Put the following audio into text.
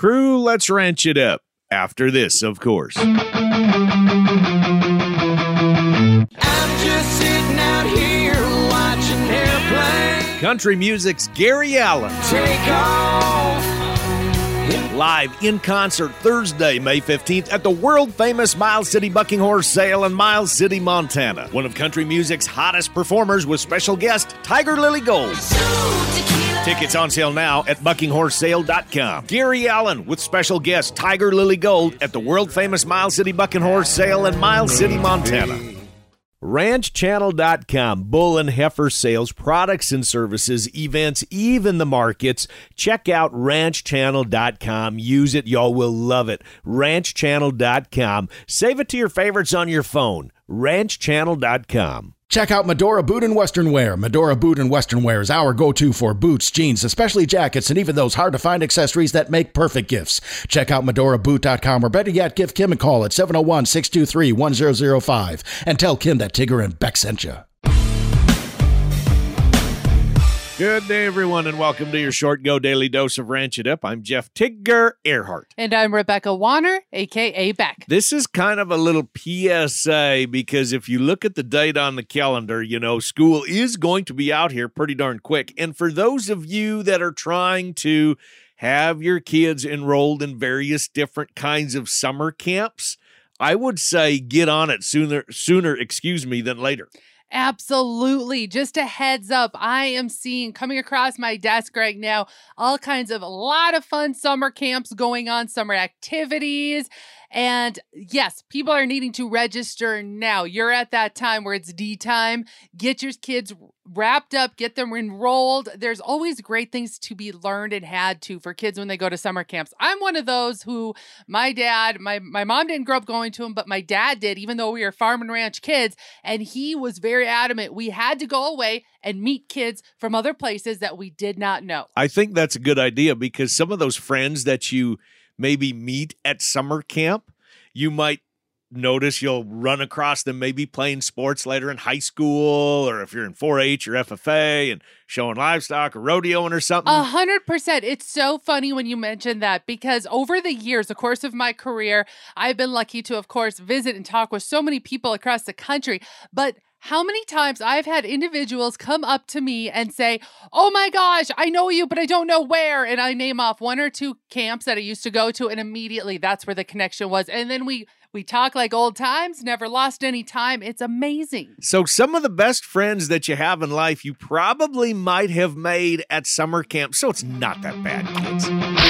Crew, let's ranch it up. After this, of course. I'm just sitting out here watching airplanes Country music's Gary Allan. take off. Live in concert Thursday, May 15th at the world-famous Miles City Bucking Horse Sale in Miles City, Montana. One of country music's hottest performers with special guest Tiger Lily Gold. Tickets on sale now at buckinghorsesale.com. Gary Allan with special guest Tiger Lily Gold at the world-famous Miles City Bucking Horse Sale in Miles City, Montana. RanchChannel.com, bull and heifer sales, products and services, events, even the markets. Check out RanchChannel.com. Use it. Y'all will love it. RanchChannel.com. Save it to your favorites on your phone. RanchChannel.com. Check out Medora Boot and Western Wear. Medora Boot and Western Wear is our go-to for boots, jeans, especially jackets, and even those hard-to-find accessories that make perfect gifts. Check out MedoraBoot.com, or better yet, give Kim a call at 701-623-1005 and tell Kim that Tigger and Beck sent you. Good day, everyone, and welcome to your Short Go Daily Dose of Ranch It Up. I'm Jeff Tigger Earhart. And I'm Rebecca Warner, a.k.a. Beck. This is kind of a little PSA because if you look at the date on the calendar, you know, school is going to be out here pretty darn quick. And for those of you that are trying to have your kids enrolled in various different kinds of summer camps, I would say get on it sooner, than later. Absolutely. Just a heads up, I am seeing coming across my desk right now all kinds of a lot of fun summer camps going on, summer activities. And yes, people are needing to register now. You're at that time where it's D time. Get your kids wrapped up, get them enrolled. There's always great things to be learned and had to for kids when they go to summer camps. I'm one of those who my mom didn't grow up going to them, but my dad did, even though we were farm and ranch kids. And he was very adamant. We had to go away and meet kids from other places that we did not know. I think that's a good idea because some of those friends that you maybe meet at summer camp, you might notice you'll run across them maybe playing sports later in high school, or if you're in 4-H or FFA and showing livestock or rodeoing or something. 100%. It's so funny when you mention that because over the years, the course of my career, I've been lucky to, of course, visit and talk with so many people across the country. But how many times I've had individuals come up to me and say, oh my gosh, I know you, but I don't know where. And I name off one or two camps that I used to go to, and immediately that's where the connection was. And then we talk like old times, never lost any time. It's amazing. So some of the best friends that you have in life, you probably might have made at summer camp. So it's not that bad, kids.